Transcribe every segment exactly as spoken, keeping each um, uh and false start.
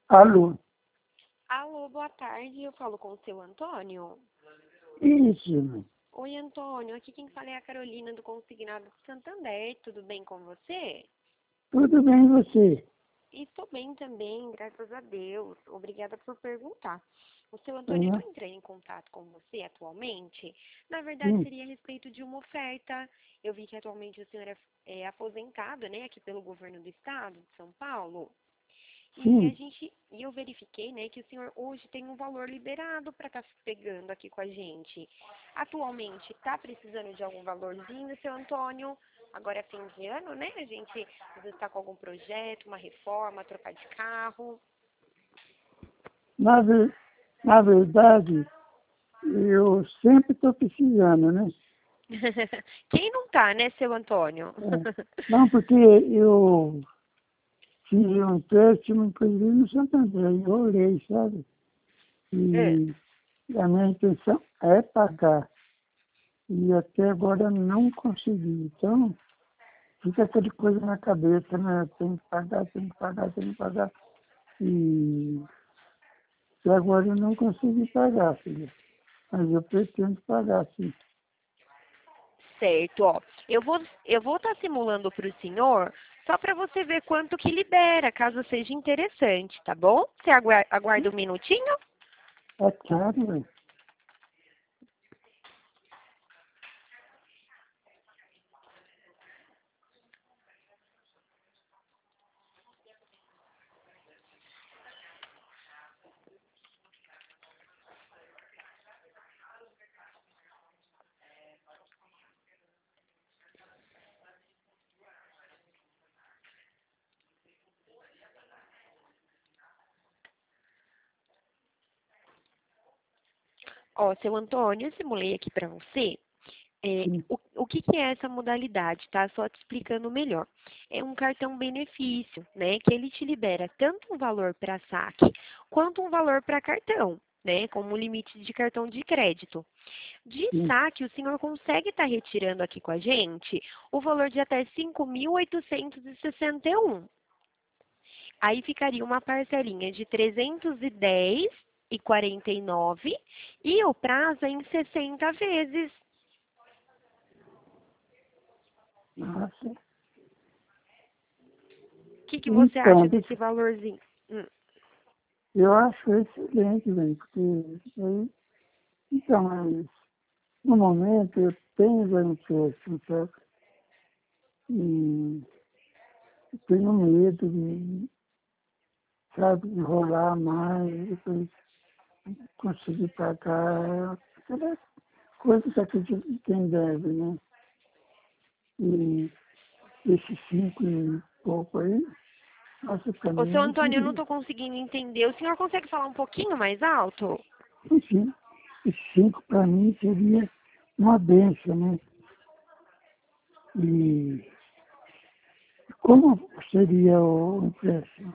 Alô? Alô, boa tarde. Eu falo com o seu Antônio. Isso, mãe. Oi, Antônio. Aqui quem fala é a Carolina do Consignado de Santander. Tudo bem com você? Tudo bem e você? Estou bem também, graças a Deus. Obrigada por perguntar. O seu Antônio, Uhum. estou entrando em contato com você atualmente. Na verdade, Sim, seria a respeito de uma oferta. Eu vi que atualmente o senhor é, é aposentado, né, aqui pelo governo do estado de São Paulo. E a sim. gente, e eu verifiquei, né, que o senhor hoje tem um valor liberado para estar pegando aqui com a gente. Atualmente, está precisando de algum valorzinho, seu Antônio? Agora é fim de ano, né? A gente às vezes está com algum projeto, uma reforma, trocar de carro. Na, ver- na verdade, eu sempre estou precisando, né? Quem não tá, né, seu Antônio? É. Não, porque eu fiz um empréstimo, inclusive, no Santander, e eu olhei, sabe? É. E a minha intenção é pagar. E até agora não consegui. Então, fica aquela coisa na cabeça, né? Tem que pagar, tem que pagar, tem que pagar. E até agora eu não consegui pagar, filha. Mas eu pretendo pagar, sim. Certo, ó. Eu vou eu vou estar simulando para o senhor só para você ver quanto que libera, caso seja interessante, tá bom? Você agua- aguarda um minutinho? É caro, velho. Ó, seu Antônio, eu simulei aqui para você. É, Sim. o, o que, que é essa modalidade, tá? Só te explicando melhor. É um cartão benefício, né? Que ele te libera tanto um valor para saque quanto um valor para cartão, né? Como limite de cartão de crédito. De Sim. saque, o senhor consegue estar retirando aqui com a gente o valor de até cinco mil oitocentos e sessenta e um. Aí ficaria uma parcelinha de trezentos e dez e quarenta e nove e o prazo é em sessenta vezes. Nossa. O que, que você Então, acha desse deixa- valorzinho? Hum. eu acho excelente, velho, porque isso aí. Então, mas no momento eu tenho um empréstimo, sabe? E eu tenho medo de, sabe, enrolar mais, depois conseguir pagar. Aquela coisa que acredito quem deve, né? E esses cinco e pouco aí, nossa, para Ô, mim seu não Antônio, eu não seria. estou conseguindo entender. O senhor consegue falar um pouquinho mais alto? Enfim, esses cinco para mim seria uma benção, né? E como seria o empréstimo?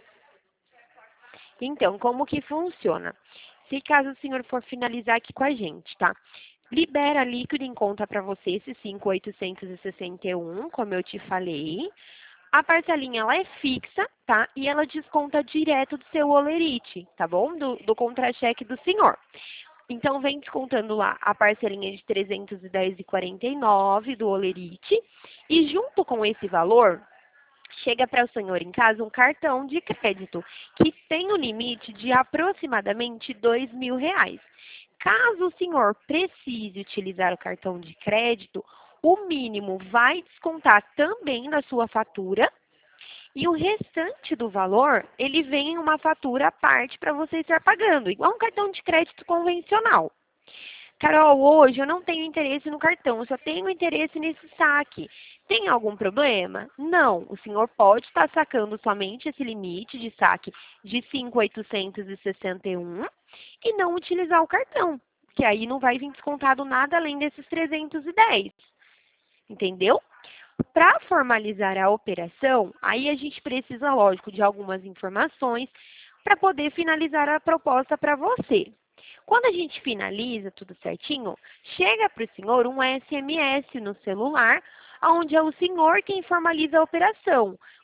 Então, como que funciona? Se caso o senhor for finalizar aqui com a gente, tá? Libera líquido em conta para você esses cinco mil oitocentos e sessenta e um, como eu te falei. A parcelinha ela é fixa, tá? E ela desconta direto do seu olerite, tá bom? Do, do contra-cheque do senhor. Então, vem descontando lá a parcelinha de trezentos e dez e quarenta e nove do olerite. E junto com esse valor, chega para o senhor em casa um cartão de crédito que tem um limite de aproximadamente dois mil reais. Caso o senhor precise utilizar o cartão de crédito, o mínimo vai descontar também da sua fatura e o restante do valor, ele vem em uma fatura à parte para você estar pagando, igual um cartão de crédito convencional. Carol, hoje eu não tenho interesse no cartão, eu só tenho interesse nesse saque. Tem algum problema? Não. O senhor pode estar sacando somente esse limite de saque de cinco mil oitocentos e sessenta e um e não utilizar o cartão, que aí não vai vir descontado nada além desses trezentos e dez. Entendeu? Para formalizar a operação, aí a gente precisa, lógico, de algumas informações para poder finalizar a proposta para você. Quando a gente finaliza tudo certinho, chega para o senhor um S M S no celular, onde é o senhor quem formaliza a operação,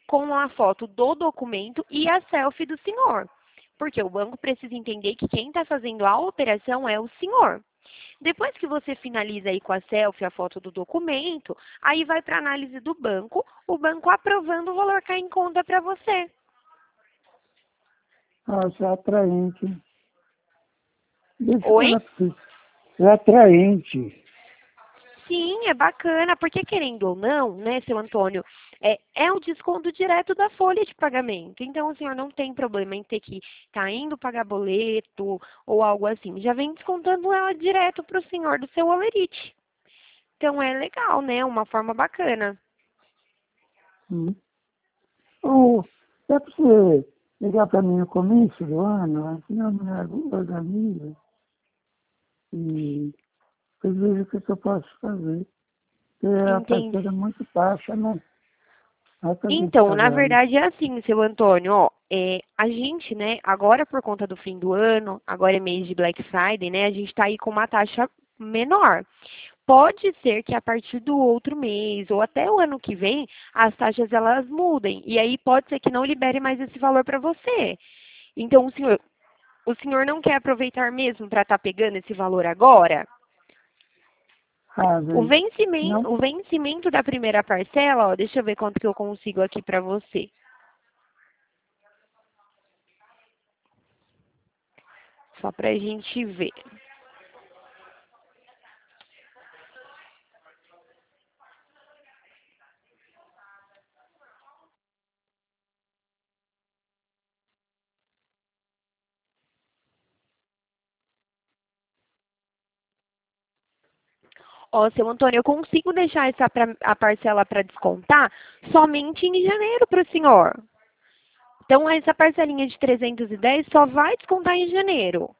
com a foto do documento e a selfie do senhor. Porque o banco precisa entender que quem está fazendo a operação é o senhor. Depois que você finaliza aí com a selfie, a foto do documento, aí vai para a análise do banco, o banco aprovando o valor cair em conta para você. Nossa, é atraente. Deixa eu Oi? falar pra você. É atraente. Sim, é bacana, porque querendo ou não, né, seu Antônio, é, é o desconto direto da folha de pagamento. Então, o senhor não tem problema em ter que estar indo pagar boleto ou algo assim. Já vem descontando ela direto para o senhor do seu Olerite. Então, é legal, né? Uma forma bacana. Hum. Ou dá para você ligar para mim no começo do ano, assim eu me organizo e eu vejo o que que eu posso fazer. Porque a Entendi. parceira é muito baixa, né? Vai pra gente Então, na pagar. verdade é assim, seu Antônio, ó, é, a gente, né, agora por conta do fim do ano, agora é mês de Black Friday, né, a gente está aí com uma taxa menor. Pode ser que a partir do outro mês ou até o ano que vem, as taxas elas mudem. E aí pode ser que não libere mais esse valor para você. Então, o senhor, o senhor não quer aproveitar mesmo para estar pegando esse valor agora? Ah, O velho, vencimento, não, o vencimento da primeira parcela, ó, deixa eu ver quanto que eu consigo aqui para você. Só para a gente ver. Ó, seu Antônio, eu consigo deixar essa pra, a parcela para descontar somente em janeiro para o senhor. Então, essa parcelinha de trezentos e dez só vai descontar em janeiro.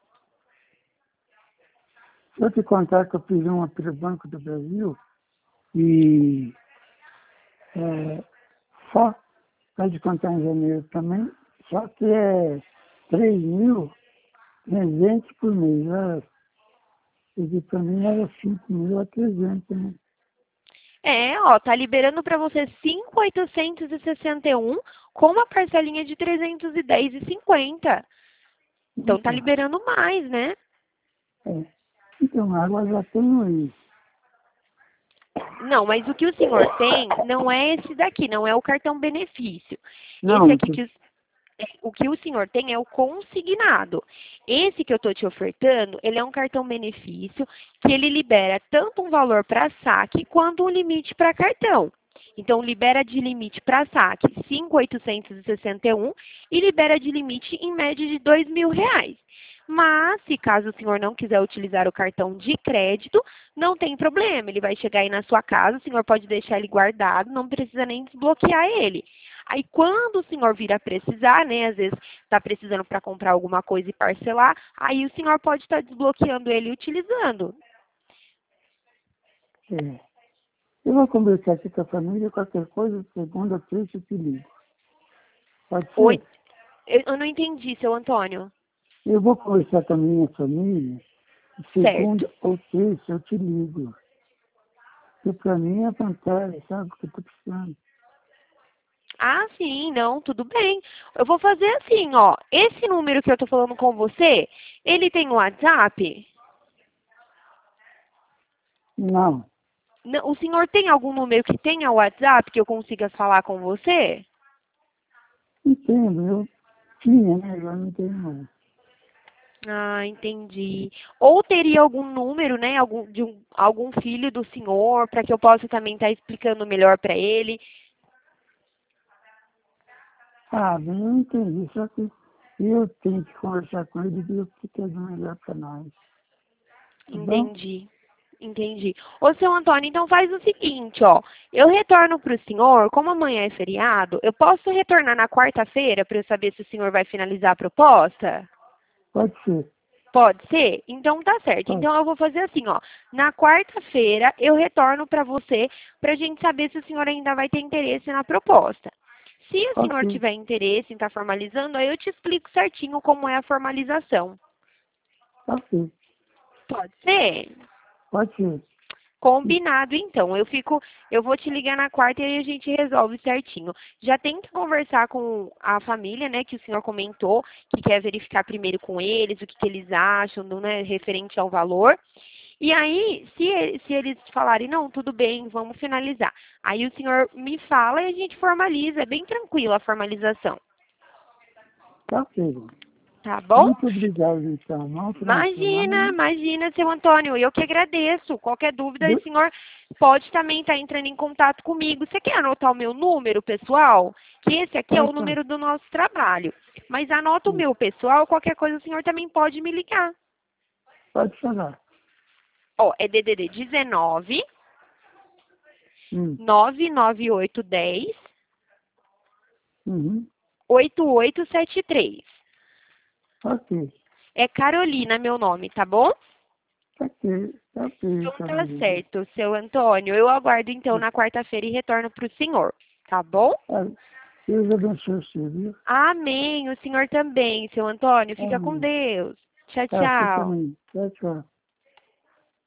se eu te contar que eu fiz uma pelo Banco do Brasil e é, só vai descontar em janeiro também, só que é três mil trezentos por mês. Era, e para mim era cinco mil a trezentos, né? É, ó, tá liberando para você cinco mil oitocentos e sessenta e um com uma parcelinha de trezentos e dez e cinquenta. Então, tá Então, liberando mais, né? é. Então, agora já tenho isso. Não, mas o que o senhor tem não é esse daqui, não é o cartão benefício. Esse Não, aqui que o, é, o que o senhor tem é o consignado. Esse que eu estou te ofertando, ele é um cartão benefício que ele libera tanto um valor para saque quanto um limite para cartão. Então, libera de limite para saque cinco mil oitocentos e sessenta e um e libera de limite em média de dois mil reais. Mas, se caso o senhor não quiser utilizar o cartão de crédito, não tem problema. Ele vai chegar aí na sua casa, o senhor pode deixar ele guardado, não precisa nem desbloquear ele. Aí, quando o senhor vir a precisar, né, às vezes está precisando para comprar alguma coisa e parcelar, aí o senhor pode estar desbloqueando ele e utilizando. é. Eu vou conversar aqui com a família, qualquer coisa, segunda, terça, eu te ligo. Pode Oi, ser? eu eu não entendi, seu Antônio. Eu vou conversar com a minha família, Certo. segunda ou terça, eu te ligo. Porque para mim é fantástico, sabe o que eu estou precisando. Ah, sim, não, tudo bem. Eu vou fazer assim, ó. Esse número que eu tô falando com você, ele tem um WhatsApp? Não, Não, o senhor tem algum número que tenha WhatsApp que eu consiga falar com você? entendo, eu tinha, né? Agora não tenho mais. Ah, entendi. Ou teria algum número, né, algum, de um, algum filho do senhor, para que eu possa também estar explicando melhor para ele. Ah, bem, eu entendi, só que eu tenho que conversar com ele e ver o que que é do melhor para nós. Tá bom? Entendi. Entendi. Ô, seu Antônio, então faz o seguinte, ó. Eu retorno para o senhor, como amanhã é feriado, eu posso retornar na quarta-feira para eu saber se o senhor vai finalizar a proposta? Pode ser, Pode ser? Então tá certo. pode. Então eu vou fazer assim, ó. Na quarta-feira eu retorno para você para a gente saber se o senhor ainda vai ter interesse na proposta. Se o senhor Ok, tiver interesse em estar formalizando, aí eu te explico certinho como é a formalização. ok, Pode ser? pode ser. Combinado, então. Eu fico, eu vou te ligar na quarta e aí a gente resolve certinho. Já tenta conversar com a família, né, que o senhor comentou, que quer verificar primeiro com eles o que, que eles acham, né, referente ao valor. E aí, se, se eles falarem, não, tudo bem, vamos finalizar. Aí o senhor me fala e a gente formaliza. É bem tranquilo a formalização. Tá ok. Tá bom? Muito obrigado, então. Não Imagina, imagina, seu Antônio, eu que agradeço. Qualquer dúvida, o De- senhor pode também estar entrando em contato comigo. Você quer anotar o meu número, pessoal? Que esse aqui é o Tá, tá. número do nosso trabalho. Mas anota o meu pessoal, qualquer coisa o senhor também pode me ligar. Pode falar. Ó, é D D D dezenove, Hum. nove nove oito um zero, Uhum. oito oito sete três. Ok. É Carolina meu nome, tá bom? Tá ok. Tá ok, Então tá Carolina. certo, seu Antônio. Eu aguardo então na quarta-feira e retorno pro senhor, tá bom? Ah, Deus abençoe você, viu? Amém. O senhor também, seu Antônio. Fica com Amém. Deus. Tchau, Tá, você tchau. também. Tchau, tchau.